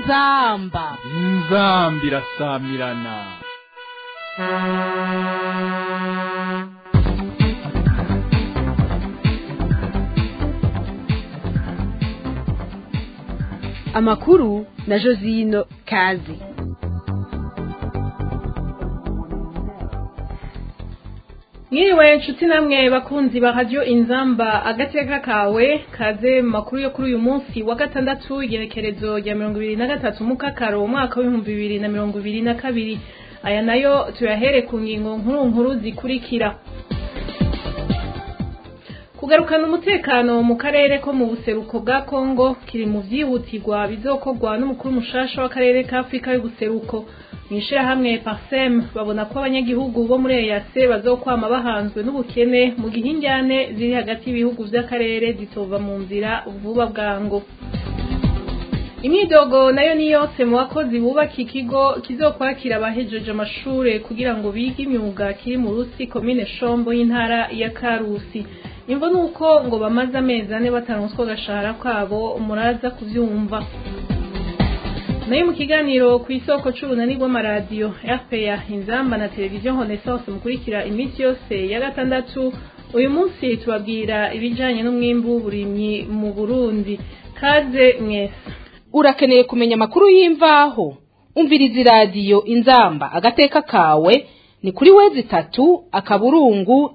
inzamba irasamirana. amakuru na Josino Kazi. Mwiriwe nshuti namwe bakunzi ba radio Inzamba agateka kawe kaze makuru yo kuri uyu munsi wa gatandatu igerekerezo rya 2023 mukakaro umwaka wa 2022. Aya nayo tuyahere ku ngingo nkuru zikurikira. Kugarukana umutekano mu karere ko mu buseruko bwa Kongo kiri mu vyihutirwa bizokorwa n'umukuru mushasha w'akarere ka Afrika y'ubuseruko. Mwishira hamwe Parsem babona ko abanyagihugu bo muri EAC bazokwama bahanzwe n'ubukene mu gihinjane ziri hagati y'ibihugu vy'akarere zitova mu nzira vuba bwango. Imidogo nayo ni yose mu bakozi bubaka ikigo kizokwakira abahejeje amashure kugira ngo bige imyuga kiri mu Rusi commune Shombo y'intara ya Karusi. Imvo nuko ngo bamaze amezi ane bataronswa gashahara kabo muraza kuvyumva. Nayo mu kiganiro ku isoko c'ubunani bw'amaradiyo RPA Inzamba na televiziyo Renaissance mukurikira imisi yose ya gatandatu, uyu munsi tubabwira ibijanye n'umwimbu w'uburimyi mu Burundi. Kaze mwese. Urakeneye kumenya amakuru y'imvaho? Umviriza radio Inzamba agateka kawe ni kuri wezi 3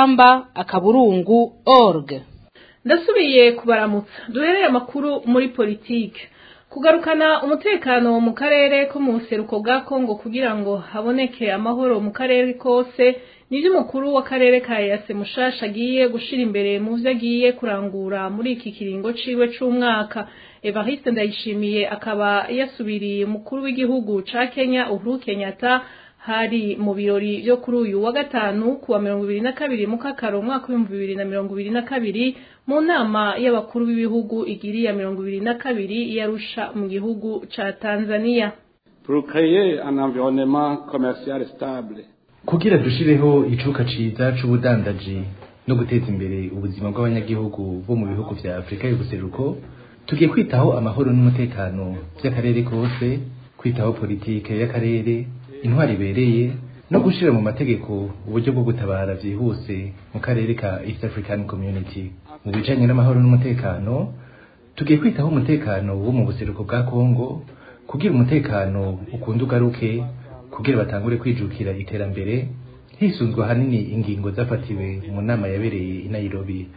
inzamba.org. Ndasubiye kubaramutsa. Duhereye amakuru muri politike. Kugarukana umutekano mu karere ko mu buseruko bwa Kongo kugira ngo haboneke amahoro mu karere kose nivyo mukuru w'akarere ka EAC mushasha agiye gushira imbere mu vyo agiye kurangura muri iki kiringo ciwe c'umwaka. Evariste Ndayishimiye akaba yasubiriye umukuru w'igihugu ca Kenya Uhuru Kenyatta hari mu birori byo kuri uyu wa gatanu kuwa 2022 mukakaro umwaka wa 2022 mu nama y'abakuru b'ibihugu igiri ya 2022 yarusha mu gihugu ca Tanzania. Pour créer un environnement commercial stable. Kugira dushireho icuka ciza c'ubudandaji no guteza imbere ubuzima bw'abanyagihugu bo mu bihugu vya Afrika y'ubuseruko, tugiye kwitaho amahoro n'umutekano by'akarere kose, kwitaho politike y'akarere, intwari ibereye no gushira mu mategeko uburyo bwo gutabara vyihuse mu karere ka East African Community. Mu bijanye n'amahoro n'umutekano, tugiye kwitaho umutekano wo mu buseruko bwa Kongo kugira umutekano ukunda ugaruke, kugira batangure kwijukira iterambere hisunzwe hanini ingingo zafatiwe mu nama yabereye i Nairobi.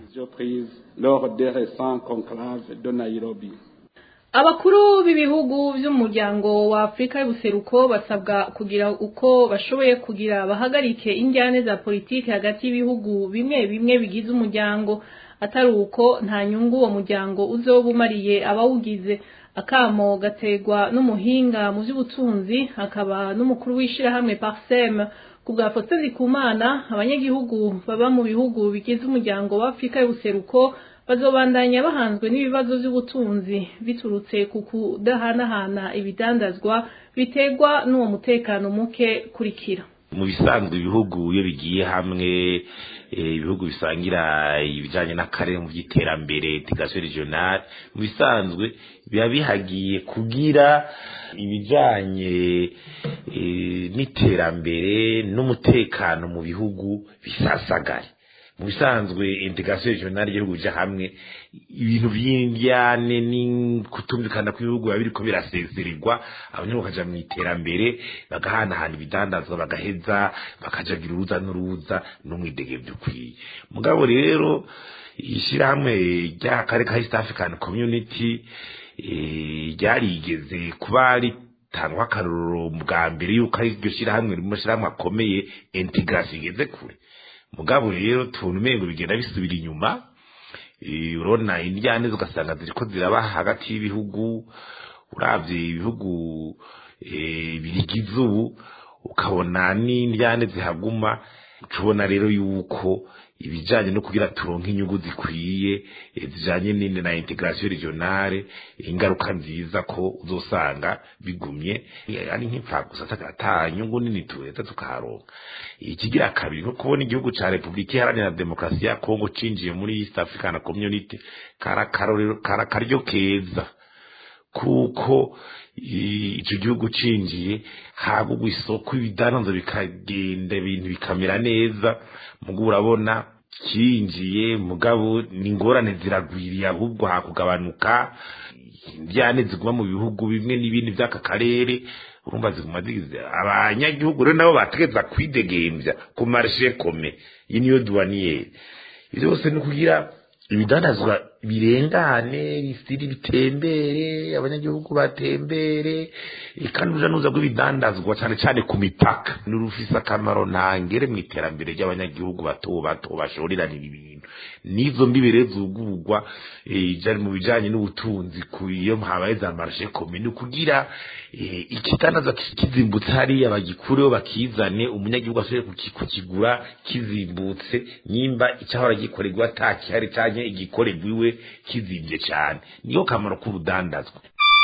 Abakuru b'ibihugu vy'umuryango wa Afrika y'ubuseruko basabwa kugira uko bashoboye kugira bahagarike injyane za politike hagati y'ibihugu bimwe bigize umuryango, atari uko nta nyungu uwo muryango uzobumariye abawugize. Akamo gategwa n'umuhinga mu by'ubutunzi akaba n'umukuru w'ishira hamwe Parsem kubwa Faustin Ndikumana. Abanyagihugu baba mu bihugu bigize umuryango wa Afrika y'ubuseruko bazobandanya bahanzwe n'ibibazo by'ubutunzi biturutse ku kudahanahana ibidandazwa bitegwa n'uwo mutekano muke kurikira. Mu bisanzwe ibihugu iyo bigiye hamwe, ibihugu bisangira ibijanye n'akarere mu by'iterambere integration regionale, mu bisanzwe biba bihagiye kugira ibijanye n'iterambere n'umutekano mu bihugu bisasagare. Mu bisanzwe integration regionale y'ibihugu bya hamwe, ibintu by'indyane n'ikutumvikana kw'ibihugu babiriko birasezerirwa, abanyagihugu bakaja mu iterambere bagahanahana ibidandazwa bagaheza bakajagira uruza n'uruza n'umwidegembyo ukwiye. Mugabo rero ishirahamwe ry'akarere ka East African Community ryarigeze kuba ritangwa akarorero bwa mbere yuko ari iryo shirahamwe rimwe shirahamwe akomeye integration igeze kure. Mugabo rero tunumengo bigenda bisubira inyuma, urona indyane ugasanga ziriko ziraba hagati y'ibihugu, uravye ibihugu birigize ubu ukabona n'indyane zihaguma. Tubona rero yuko ibijanye no kugira turonke inyungu zikwiye zijanye n'indi na integration regionale, ingaruka nziza ko uzosanga bigumye ari nk'ipfa gusa ata nyungu nini tureta tukaronka. Ikigira kabiri no kubona igihugu ca Republika Iharanira Demokarasi ya Kongo cinjiye muri East African Community, karakaryo keza kuko ico gihugu cinjiye hagurwa isoko ibidandaza bikagenda ibintu bikamera neza mugabo urabona kinjiye mugabo n'ingorane ziragwiriye ahubwo hakugabanuka byane ziguma mu bihugu bimwe n'ibindi by'aka karere urumva ziguma zigize abanyagihugu rero nabo bategeza kwidegembya ku marché commun niyo douanier ivyo byose ni kugira ibidandazwa birengane bisiri bitembere abanyagihugu batembere kandi uja nuza rw'ibidandazwa cyane cyane ku mipaka n'urufisa akamaro ntangere mu iterambere ry'abanyagihugu bato bato bashoriranira ibintu nizo mbibere zugurwa mu bijanye n'ubutunzi ku iyo habaye za marché commun kugira ikitandaza kizimbutse hari abagikureho bakizane umunyagihugu ashoboye kukigura kizimbutse nyimba icyahora gikorerwa atakihari cyane igikorerwa kizimbye cyane niyo kamaro k'urudandazwa.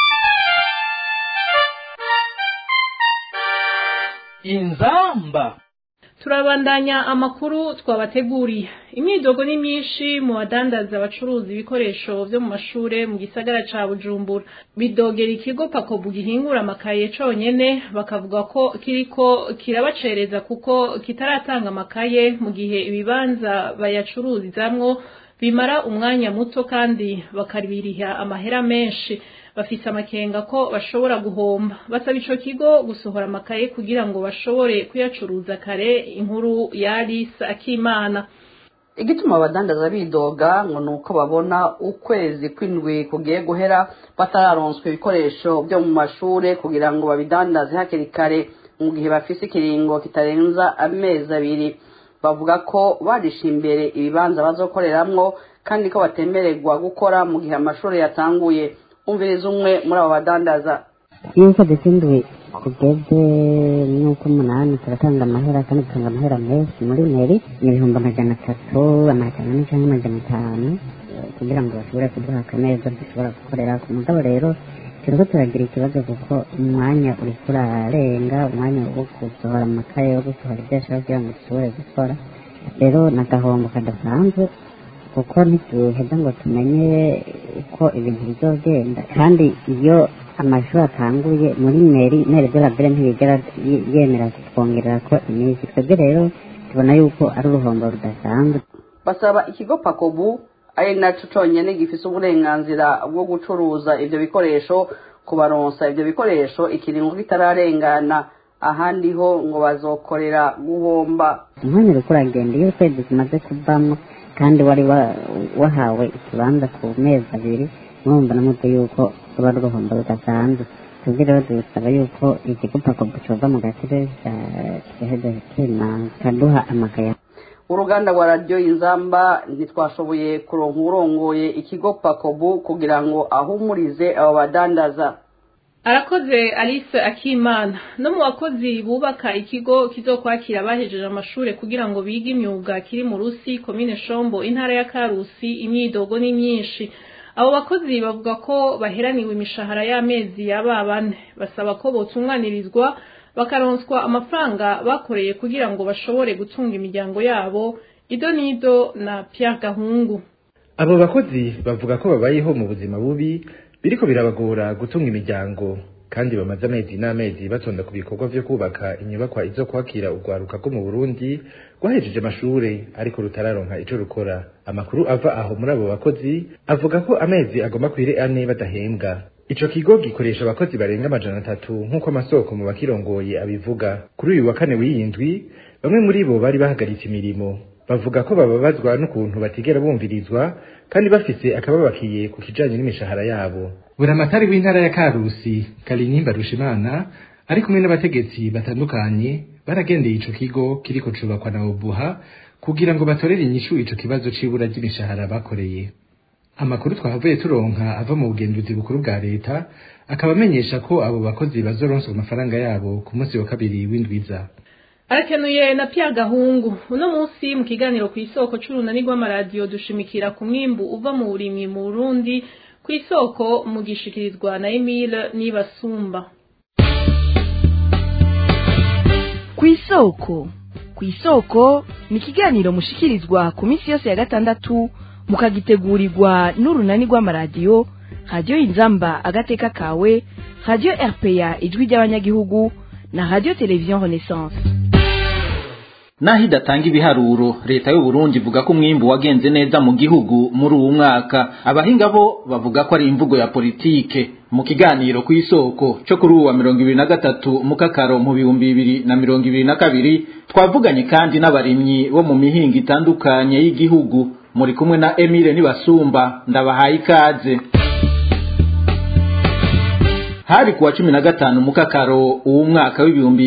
Inzamba turabandanya amakuru twabateguriye. Imyidogo ni myinshi mu badandaza abacuruza ibikoresho byo mu mashure mu gisagara ca Bujumbura. Bidogera ikigo Pakobu gihingura amakaye conyene bakavuga ko kiriko kirabacereza kuko kitaratanga amakaye mu gihe ibibanza bayacururizamwo bimara umwanya muto kandi bakaribiriha amahera menshi. Bafise amakenga ko bashobora guhomba. Basaba ico kigo gusohora amakaye kugira ngo bashobore kuyacuruza kare. Inkuru ya Alice Akimana. Igituma abadandaza bidoga ngo nuko babona ukwezi kw'indwi kugiye guhera batararonswa ibikoresho byo mu mashure kugira ngo babidandaze hakiri kare mu gihe bafise ikiringo kitarenza amezi abiri. Bavuga ko barisha imbere ibibanza bazokoreramwo kandi ko batemererwa gukora mu gihe amashuri yatanguye. Umviriza umwe muri abo badandaza. Yuko dutindwe kugeze nuko umunani turatanga amahera kandi tutanga amahera menshi muri meri ni 300 amajana cyangwa amajana 5 kugira ngo bashobore kuduha akameza dushobora gukorera ku mugabo rero turiko turagira ikibazo kuko umwanya uri kurarenga umwanya wo gusohora amakaye wo gusohora ibyashaka kugira ngo dushobore gukora rero nagahombo kadasanzwe kuko ntituheza ngo tumenye uko ibintu bizogenda kandi iyo amashuri atanguye muri meri de la bere ntibigera yemera twongerera ko iminsi twebwe rero tubona yuko ari uruhombo rudasanzwe. Basaba ikigo Pakobu ari naco conyene gifise uburenganzira bwo gucuruza ivyo bikoresho kubaronsa ivyo bikoresho ikiringo kitararengana ahandi ho ngo bazokorera guhomba. Umwanya uragenda iyo kwezi tumaze kuvamo kandi wari wahawe ikibanza ku mezi abiri mwumva namuto yuko ruba ruhombo rudasanzwe. Twebwe rero dusaba yuko ikigo Pakobu cova mu gatebe giheze kaduha amakaye. Uruganda rwa radio Inzamba ntitwashoboye kuronka urongoye ikigo Pakobu kugira ngo ahumurize abo badandaza. Arakoze Alice Akimana. No mu bakozi bubaka ikigo kizokwakira bahejeje amashure kugira ngo bige imyuga kiri mu Rusi commune Shombo intara ya Karusi imyidogo ni myinshi. Abo bakozi bavuga ko baheraniwe imishahara y'amezi y'ababane. Basaba ko botunganirizwa bakaronswa amafaranga bakoreye kugira ngo bashobore gutunga imiryango yabo. Idonido na Pierre Gahungu. Abo bakozi bavuga ko babayeho mu buzima bubi biriko birabagora gutunga imiryango kandi bamaze amezi n'amezi batonda ku bikorwa vyo kubaka inyubakwa izo kwakira urwaruka rwo mu Burundi rwahejeje amashure ariko rutararonka ico rukora. Amakuru ava aho muri abo bakozi avuga ko amezi agomba kwire ane badahembwa. Ico kigo gikoresha abakozi barenga 300 nk'uko amasoko mu bakirongoye abivuga. Kuri uyu wa kane w'iyindwi bamwe muri bo bari bahagaritse imirimo. Bavuga ko bababazwa n'ukuntu batigera bumvirizwa kandi bafise akababakiye ku kijanye n'imishahara yabo. Buramatari w'intara ya Karusi Kalinimba Rushimana ari kumwe n'abategetsi batandukanye baragendeye ico kigo kiriko cubakwa na Obuha kugira ngo batorere inyishu ico kibazo c'ibura ry'imishahara bakoreye. Amakuru twahavuye turonka ava mu bugenduzi bukuru bwa leta akaba amenyesha ko abo bakozi bazoronswa amafaranga yabo ku munsi wa kabiri w'indwiza. Arakenuye na Pierre Gahungu. Uno munsi mu kiganiro ku isoko c'urunani rw'amaradio dushimikira ku mwimbu uva mu burimyi mu Burundi ku isoko mu gishikirizwa na Emile Nibasumba. Ku isoko ni kiganiro mushikirizwa ku minsi yose ya gatandatu mukagitegurirwa n'urunani rw'amaradio Radio Inzamba agateka kawe, Radio RPA ijwi ry'abanyagihugu na Radio Television Renaissance. Naho idatanga ibiharuro, leta y'u Burundi ivuga ko umwimbu wagenze neza mu gihugu muri uwo mwaka. Abahinga bo bavuga ko ari imvugo ya politike. Mu kiganiro ku isoko cyo kuri uwa 2023 mukakaro mu 2022 twavuganye kandi n'abarimyi bo mu mihinga itandukanye y'igihugu. Muri kumwe na Emile Nibasumba, ndabahaye ikaze. Hari kuwa 15 mukakaro uw'umwaka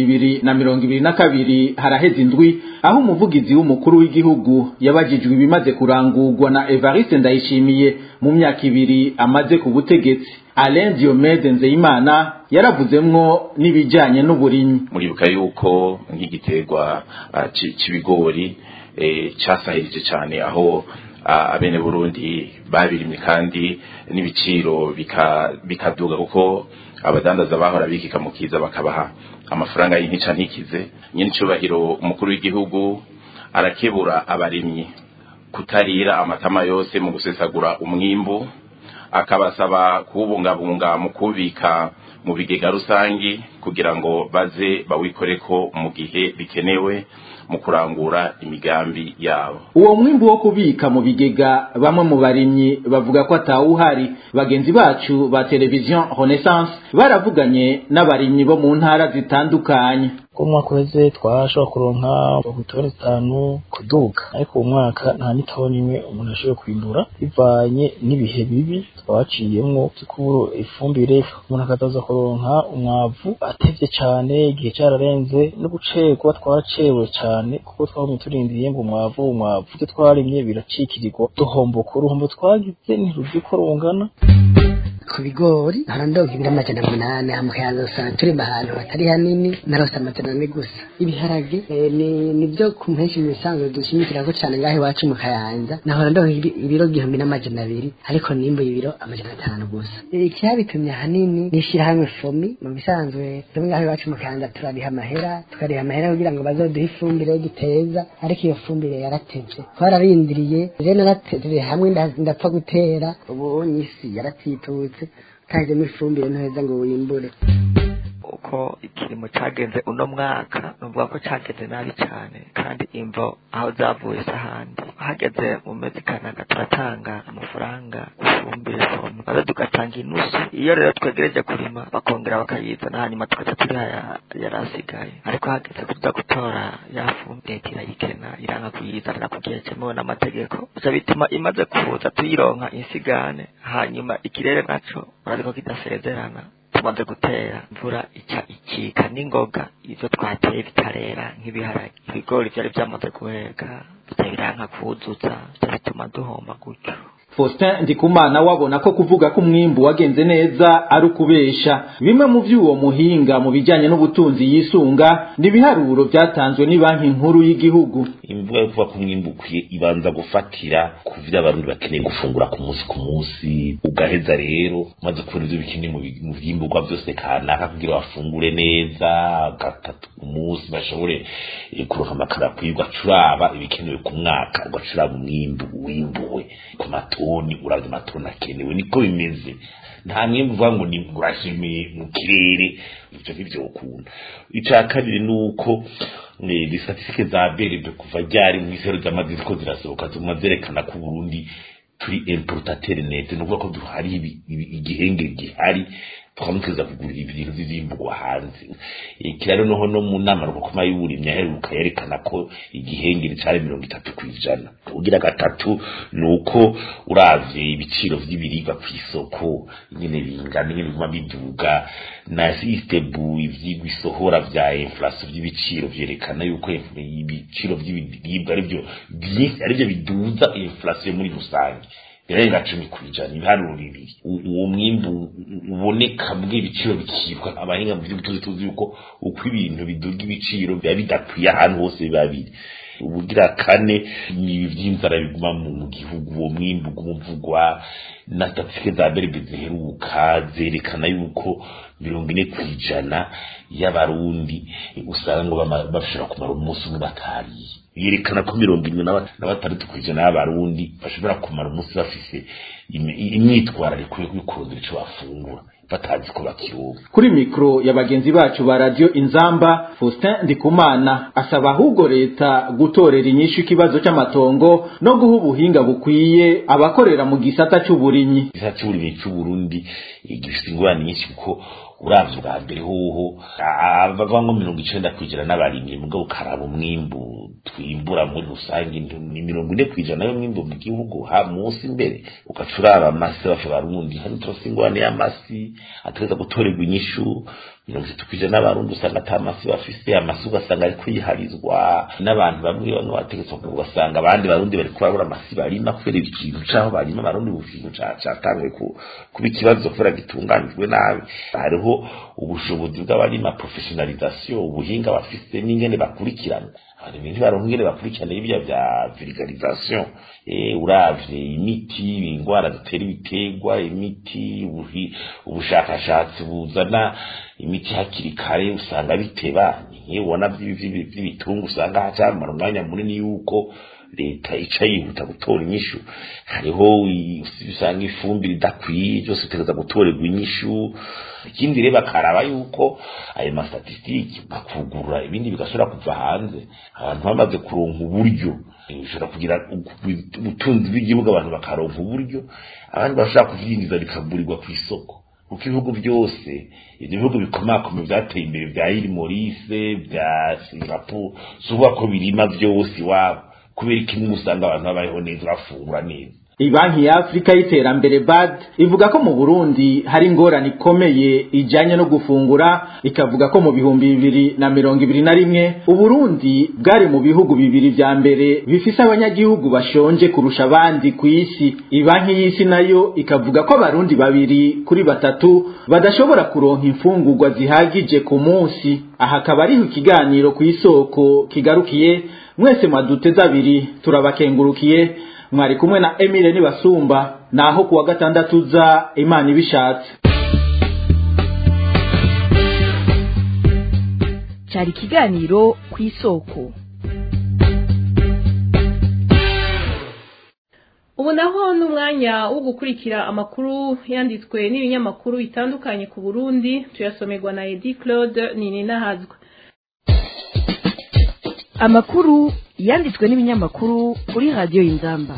w'2022 haraheze indwi aho umuvugizi w'umukuru w'igihugu yabajijwe ibimaze kurangurwa na Evariste Ndayishimiye mu myaka 2 amaze ku butegetsi. Alain Diomede Nzeyimana yaravuzemwo n'ibijanye n'uburimyi. Muribuka yuko nk'igiterwa c'ibigori casahirije cyane aho abene Burundi babirimye kandi n'ibiciro bikaduga kuko abadandaza bahora bikika mukiza bakabaha amafaranga y'intica ntikize. Nyine cyubahiro umukuru w'igihugu arakebura abarimyi kutarira amatama yose mu gusesagura umwimbu, akabasaba kubungabunga mu kubika mu bigega rusangi kugira ngo baze bawikoreko mu gihe bikenewe mu kurangura imigambi yabo. Uwo mwimbu wo kubika mu bigega bamwe mu barimyi bavuga ko atawuhari. Bagenzi bacu ba Television Renaissance baravuganye n'abarimyi bo mu ntara zitandukanye. Umwaka weze twashobora kuronka utoni 5 kuduka, ariko umwaka nta nitoni imwe umuntu ashobora kwimbura bivanye n'ibihe bibi twaciyemwo tukuburo ifumbire. Umuntu akazaza kuronka umwavu atevye cyane, igihe cyararenze no gucerwa twacewe cyane kuko twabonye turindiriye ngo umwavu twarimye biracikirirwa duhomboka. Uruhombo twagize ni ruziko rungana. Ku bigori harandoga ibiro 800 amukaza santuri bahantu batari hanini narose 800 gusa. Ibiharage nibyo ku mpenshi mu bisanzwe dushimikira ko cyane ngahe wacu mu Kayanza naho harandoga ibiro 1200 ariko nimbo ibiro 500 gusa. Ikihabitumye hanini nishira hamwe fomi mu bisanzwe ngahe wacu mu Kayanza turariha amahera kugira ngo bazoduhe ifumbire duteza, ariko iyo fumbire yaratevye twararindiriye rero naratevye hamwe ndapfa gutera ubu nyisi yaratitutse kaje mifumbire ntoheza ngo wimbure. Uko ikirimo cagenze uno mwaka numva ko cagenze nabi cyane kandi imvo aho zavuye sahandi hageze mu mezi kanaka turatanga amafaranga ifumbire somo baza tugatanga inusu. Iyo rero twegereje kurima bakongera bakayizana hanyuma tukaca turiha yarasigaye, ariko hageze kuza gutora yafumbire irayikena iranga kuyizana kugiye cyemewe n'amategeko, bica bituma imaze kuza tuyironka insigane, hanyuma ikirere naco baraziko kidasezerana. Tumaze gutera imvura ikika n'ingoga, ivyo twateye bitarera nk'ibiharage, ibigori byari byamaze guheka bitabiranka kuzuza, bituma duhomba gutyo. Faustin Ndikumana wabona ko kuvuga ko umwimbu wagenze neza ari ukubesha. Bimwe mu vy'uwo muhinga mu bijanye n'ubutunzi yisunga nibiharuro byatanzwe ni banki nkuru y'igihugu. Imvuga yo kuvuga ko umwimbu ukwiye ibanza gufatira ku vyo abantu bakeneye gufungura ku munsi ugaheza rero maze kubona ivyo bikeneye mu vyimburwa byose kanaka kugira bafungure neza gatatu ku munsi bashobore kuronka amakara kwirwa curaba ibikenewe ku mwaka ugacuraba umwimbu wimbuwe ku matoni urazi matoni akenewe. Niko bimeze, nta mwimbu uvuga ngo ni urashimiye mu kirere, ivyo nivyo ukunda. Ica kabiri nuko statistique za BRB kuva ryari mu isero ry'amaziko zirasohoka zumazerekana ko Burundi turi importateur net, nuko ko duhari igihenge gihari twamukiza kugurira ibintu bizimburwa hanze. Kiraro noho no mu nama rukoma y'uburimya heruka yerekana ko igihengeri cyari 30%. Ugira gatatu nuko uravye ibiciro vy'ibiribwa ku isoko nyine bingana n'ibiguma biduga na system ivyigwisohora vya inflation vy'ibiciro vyerekana yuko ibiciro vy'ibiribwa arivyo biduza inflation muri rusange. Irenga 10% ibiharuro bibiri. Uwo mwimbu uboneka bw'ibiciro bikirwa abahinga mu by'ubutunzi tuzi yuko uko ibintu biduga ibiciro bya bidakwiye ahantu hose babiri. ubugira kane ni ivy'inzara biguma mu gihugu uwo mwimbu gumuvugwa na statistike za berbe ziheruka zerekana yuko 40% y'abarundi usanga bashobora kumara umunsi umwe batariye yerekana ko 46% y'abarundi bashobora kumara umunsi bafise imyitwarariko yo kurondera ico bafungura batazi ko bakiruka. Kuri mikro ya bagenzi bacu ba radio Inzamba, Faustin Ndikumana asaba ahubwo leta gutorera inyishu ikibazo c'amatongo no guha ubuhinga bukwiye abakorera mu gisata c'uburimyi. Gisata c'uburimyi c'u Burundi gifite ingorane nyinshi kuko uravye bwa mbere hoho abavango 90% n'abarimyi mugabo karaba umwimbu twimbura muri rusange ni 40% yo mwimbu mu gihugu ha munsi imbere ukacuraba amasi bafite hari trosingwane y'amasi ateza gutorerwa inyishu 30% n'abarundi usanga atamasi bafise amasi ugasanga ari kwiharizwa n'abantu bamwe bategetswe ugasanga abandi barundi bari kubabura amasi barima kubera ikintu caho barima abarundi bufingo catangwe kuba ikibazo kubera gitunganijwe nabi hariho ubushobozi bw'abarima professionalisation ubuhinga bafise n'ingene bakurikirana ibintu barongere bakurikirana ibya bya vulgarisation uravye imiti ingwara zitera ibitegwa imiti ubushakashatsi buzana imiti hakiri kare usanga biteba ubona by'ibitungu usanga hacamara umwanya munini yuko leta ica yihuta gutora inyishu hariho usanga ifumbire idakwiye byose utegeza gutorerwa inyishu ikindi reba karaba yuko ayo mastatistiki bakugurura ibindi bigasubira kuva hanze abantu bamaze kuronka uburyo bishobora kugira ubutunzi bw'igihugu abantu bakaronka uburyo abandi bashaka kuvyinjiza bikagurirwa ku isoko kuko ibihugu byose ibyo bihugu bikomakomeye byateye imbere bya Maurice bya Singapore suba ko birima byose wabo kubera kimwe usanga abantu babayeho neza bafungura neza. Ibanki ya Afrika y'iterambere BAD ivuga ko mu Burundi hari ingorane ikomeye ijanye no gufungura ikavuga ko mu 2021 Uburundi bwari mu bihugu bibiri vya mbere bifise abanyagihugu bashonje kurusha abandi ku isi. Ibanki y'isi nayo ikavuga ko abarundi 2 kuri 3 badashobora kuronka imfungurwa zihagije ku munsi. Aha akaba ari ikiganiro ku isoko kigarukiye mwese maduteza abiri turabakengurukiye mwari kumwe na Emile Nibasumba naho kuwa gatandatu za Imana ibishatse. Cyari kiganiro ku isoko. Ubu naho n'umwanya wo gukurikira amakuru yanditswe n'ibinyamakuru bitandukanye ku Burundi tuyasomerwa na Edi Claude Nininahazwa. Amakuru yanditswe n'ibinyamakuru kuri radio Inzamba.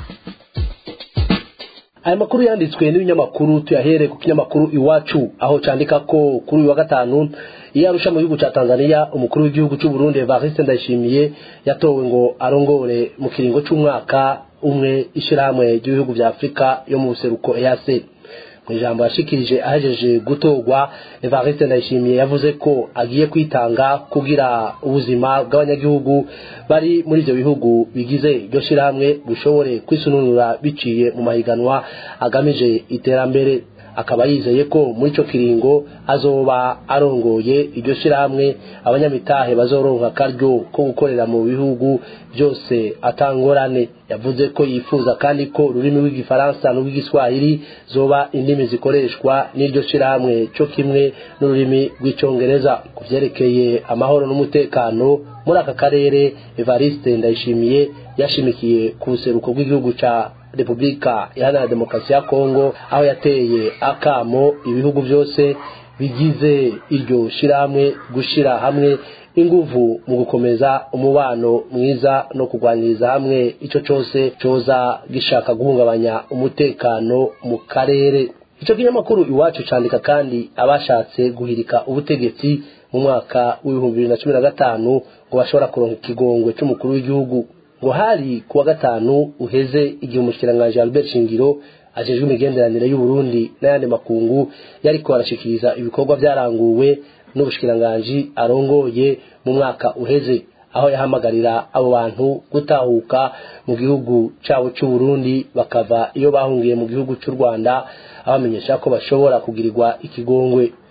Aya makuru yanditswe n'ibinyamakuru tuyahere ku kinyamakuru Iwacu aho candika ko kuri wa gatanu Arusha mu gihugu ca Tanzania umukuru w'igihugu cy'u Burundi Evariste Ndayishimiye yatowe ngo arongore mu kiringo c'umwaka umwe ishirahamwe ry'ibihugu vya Afrika yo mu buseruko EAC. Mu ijambo yashikirije ahejeje gutorwa Evariste Ndayishimiye yavuze ko agiye kwitanga kugira ubuzima bw'abanyagihugu bari muri ivyo bihugu bigize iryo shirahamwe bushobore kwisununura biciye mu mahiganwa agamije iterambere. Akaba yizeye ko muri ico kiringo azoba arongoye iryo shirahamwe abanyamitahe bazoronka karyo ko gukorera mu bihugu byose atangorane. Yavuze ko yifuza kandi ko ururimi rw'igifaransa n'urw'igiswahili zoba indimi zikoreshwa n'iryo shirahamwe cyo kimwe n'ururimi rw'icongereza. Kuvyerekeye amahoro n'umutekano muri aka karere Evariste Ndayishimiye yashimikiye ku buseruko bw'igihugu ca Republika Iharanira Demokarasi ya Kongo aho yateye akamo ibihugu byose bigize iryo shirahamwe gushira hamwe inguvu mu gukomeza umubano mwiza no kurwaniriza hamwe ico cyose coza gishaka guhungabanya umutekano mu karere. Ico kinyamakuru Iwacu candika kandi abashatse guhirika ubutegetsi mu mwaka w'2015 ngo bashobora kuronka ikigongwe cy'umukuru w'igihugu. Ngo hari kuwa gatanu uheze igihe umushikiranganje Albert Shingiro ajejwe imigenderanire y'u Burundi n'ayandi makungu yariko arashikiriza ibikorwa byaranguwe n'ubushikiranganje arongoye mu mwaka uheze, aho yahamagarira abo bantu gutahuka mu gihugu cabo cy'u Burundi bakava iyo bahungiye mu gihugu cy'u Rwanda, abamenyesha ko bashobora kugirirwa ikigongwe.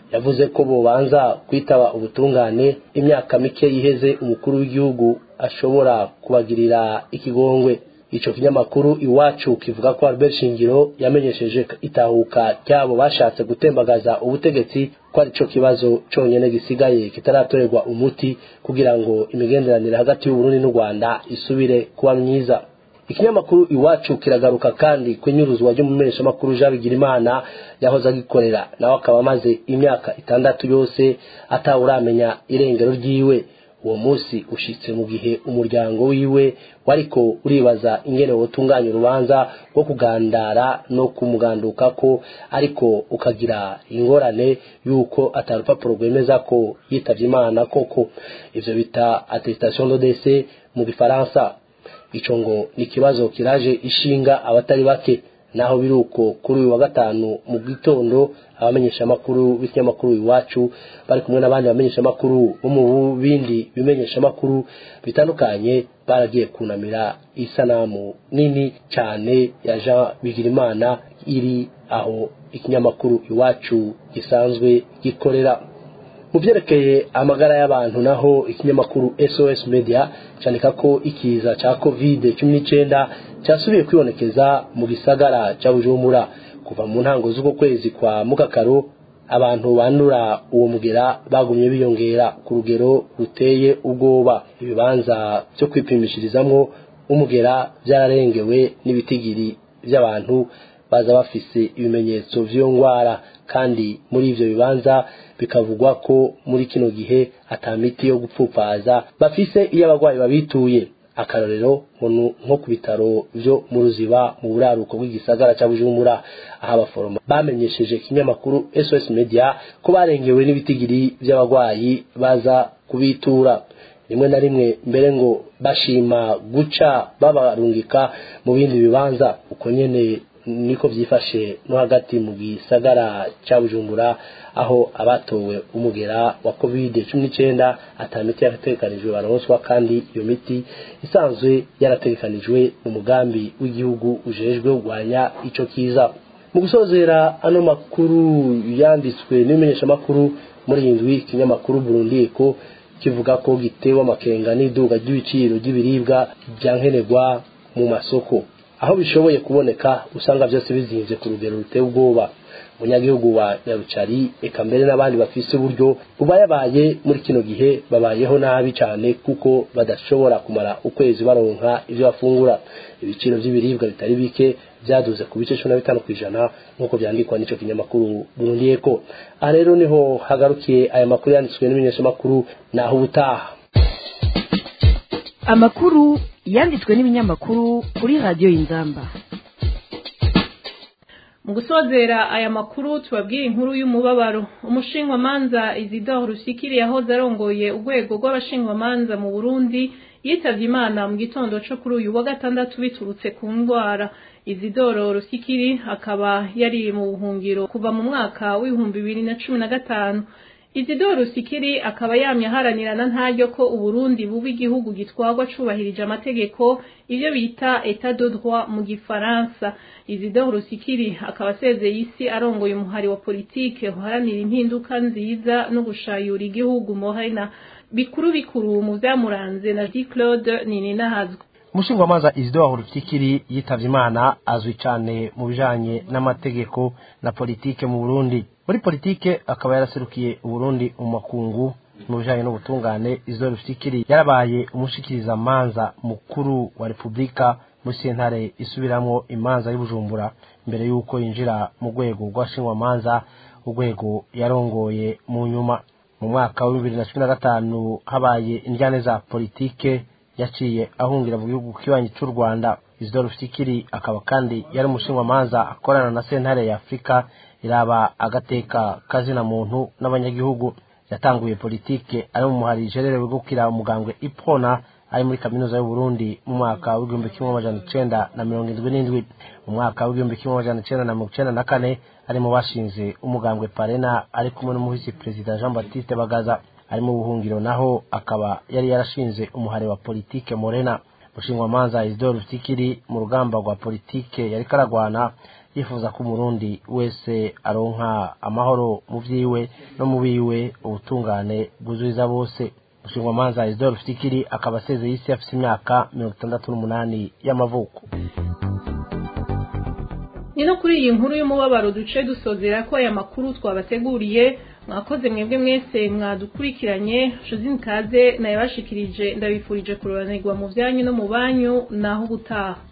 yavuze ko bobanza kwitaba ubutungane imyaka mike yiheze umukuru w'igihugu ashobora kubagirira ikigongwe. Ico kinyamakuru Iwacu kivuga ko Albert Shingiro yamenyesheje itahuka cyabo bashatse gutembagaza ubutegetsi ko ari cyo kibazo cyonyene gisigaye kitaratorerwa umuti kugira ngo imigenderanire hagati y'u Burundi n'u Rwanda isubire kuba myiza. Ikinyamakuru Iwacu kiragaruka kandi kwenyuruzwa ryo mu menyesha makuru Jean Bigirimana yahoze agikorera nawe akaba amaze imyaka 6 yose atawuramenya irengero ryiwe. Uwo munsi ushitse mu gihe umuryango wiwe wariko uribaza ingene wotunganya urubanza rwo kugandara no kumuganduka ko ariko ukagira ingorane yuko atarupapuro rwemeza ko yitavye Imana koko. Ivyo bita attestation de décès mu Gifaransa. Ico ngo ni kibazo kiraje ishinga abatari bake, naho biruko kuri uyu wa gatanu mu gitondo abamenyesha makuru b'ikinyamakuru Iwacu bari kumwe n'abandi bamenyesha makuru bo mu bindi bimenyesha makuru bitandukanye baragiye kunamira isanamu nini cyane ya Jean Bigirimana iri aho ikinyamakuru Iwacu gisanzwe gikorera. Mu byerekeye amagara y'abantu naho ikinyamakuru SOS Media cyandika ko ikiza ca COVID-19 cyasubiye kwibonekeza mu gisagara ca Bujumbura kuva mu ntango z'uko kwezi kwa Mukakaro. Abantu bandura uwo mugera bagumye biyongera ku rugero ruteye ubwoba. Ibibanza byo kwipimishirizamwo umugera byararengewe n'ibitigiri by'abantu baza bafise ibimenyetso vy'iyo ngwara, kandi muri ivyo bibanza bikavugwa ko muri kino gihe atamiti yo gupfupaza bafise iyo abagwayi babituye. Akarorero nko ku bitaro byo mu Ruziba mu buraruko bw'igisagara ca Bujumbura, aha abaforoma bamenyesheje ikinyamakuru SOS Media ko barengewe n'ibitigiri by'abagwayi baza kubitura. Rimwe na rimwe mbere ngo bashima guca babarungika mu bindi bibanza. Uko nyene niko vyifashe no hagati mu gisagara ca Bujumbura, aho abatowe umugera wa COVID-19 atamiti yaratekanijwe baronswa, kandi iyo miti isanzwe yaratekanijwe mu mugambi w'igihugu ujejwe kugwanya ico kiza. Mu gusozera ano makuru yanditswe n'imenyesha makuru muri indwi, ikinyamakuru Burundi Eko kivuga ko gitewe amakenga n'iduga ry'ibiciro ry'ibiribwa byankenerwa mu masoko. Aho bishoboye kuboneka usanga byose bizinze ku rugero ruteye ubwoba. Munyagihugu wa Nyarucari eka mbere n'abandi bafise uburyo ubayabaye muri kino gihe babayeho nabi cyane kuko badashobora kumara ukwezi baronka ivyo bafungura. Ibiciro by'ibiribwa bitari bike byaduze ku bice 15% nkuko byandikwa n'ico kinyamakuru Burundi Eko. Aha rero niho hagarukiye aya makuru yanditswe n'imenyesha makuru, naho ubutaha. Amakuru yanditswe n'ibinyamakuru kuri radio Inzamba. Mu gusozera aya makuru tubabwira inkuru y'umubabaro. Umushingwamanza Isidore Rusikiri yahoze arongoye urwego rw'abashingwamanza mu Burundi yitavye Imana mu gitondo cyo kuri uyu wa gatandatu biturutse ku ndwara. Isidore Rusikiri akaba yari mu buhungiro kuva mu mwaka w'2015. Isidore Rusikiri akaba yamye aharanirana ntaryo ko Uburundi buba igihugu gitwagwa cubahirije amategeko, ivyo bita état de droit mu Gifaransa. Isidore Rusikiri akaba asezeye isi arongoye umuhari wa politike uharanira impinduka nziza no gushayura igihugu Morena. Bikuru mu vyamuranze na Claude Nininahazwe. Umushingwamanza Isidore Rusikiri yitavye Imana azwi cyane mu bijanye n'amategeko na politike mu Burundi. Muri politike akaba yaraserukiye Uburundi mu makungu mu bijanye n'ubutungane. Isidore Rusikiri yarabaye umushikiriza manza mukuru wa Republika mu sentare isubiramwo imanza y'Ubujumbura mbere yuko yinjira mu rwego rw'abashingwamanza, urwego yarongoye mu nyuma. Mu mwaka wa 2015 habaye indyane za politike yaciye ahungira mu gihugu kibanyi cy'u Rwanda. Isidore Rusikiri akaba kandi yari umushingwamanza akorana na sentare ya Afrika iraba agateka kazina muntu n'abanyagihugu. Yatanguye politike ari mu muhari jererewe gukira umugambwe Ipona ari muri kaminuza y'u Burundi mu mwaka wa 1977. Mu mwaka wa 1994 ari mu bashinze umugambwe Parena ari kumwe n'umuhisi President Jean Baptiste Bagaza. Ari mu buhungiro naho akaba yari yarashinze umuhari wa politike Morena. Mushingwamanza Isidore Rusikiri mu rugamba rwa politike yari karagwana yifuza ko umurundi wese aronka amahoro mu vyiwe no mu biwe ubutungane bwuzuriza bose. Umushingamanza Isidore Fitikiri akaba asezeye isi afise imyaka 68 y'amavuko. ni no kuri iyi nkuru y'umubabaro duce dusozera ko aya makuru twabateguriye. Mwakoze mwebwe mwese mwadukurikiranye. Josine Kaze naye bashikirije ndabifurije kurobanirwa mu byanyu no mu banyu naho gutaha.